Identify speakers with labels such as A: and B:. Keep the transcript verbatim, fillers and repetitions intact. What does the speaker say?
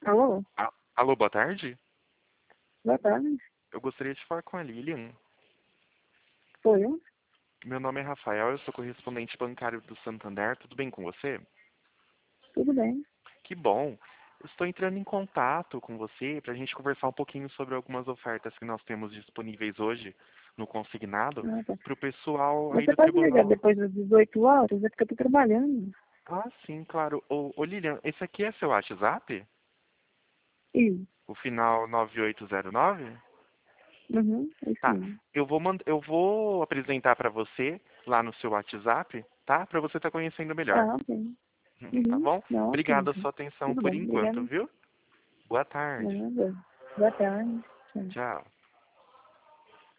A: Alô?
B: A- Alô, boa tarde.
A: Boa tarde.
B: Eu gostaria de falar com a Lilian.
A: Sou eu?
B: Meu nome é Rafael, eu sou correspondente bancário do Santander. Tudo bem com você?
A: Tudo bem.
B: Que bom. Eu estou entrando em contato com você para a gente conversar um pouquinho sobre algumas ofertas que nós temos disponíveis hoje no consignado
A: Ah, tá.
B: para o pessoal aí
A: Você
B: do
A: pode ligar
B: tribunal.
A: depois das dezoito horas? É porque eu tô trabalhando.
B: Ah, sim, claro. Ô, ô Lilian, esse aqui é seu WhatsApp?
A: Isso.
B: O final nove oito zero nove?
A: Uhum, é isso
B: Tá.
A: mesmo.
B: Eu vou, mand... eu vou apresentar para você lá no seu WhatsApp, tá? Para você estar conhecendo melhor.
A: Ah, ok.
B: Tá
A: Uhum.
B: bom?
A: Não, ok,
B: Obrigado a
A: então.
B: sua atenção
A: Tudo
B: por
A: bem.
B: enquanto,
A: Obrigada.
B: viu? Boa tarde.
A: Nada. Boa tarde. Tchau.
B: Tchau.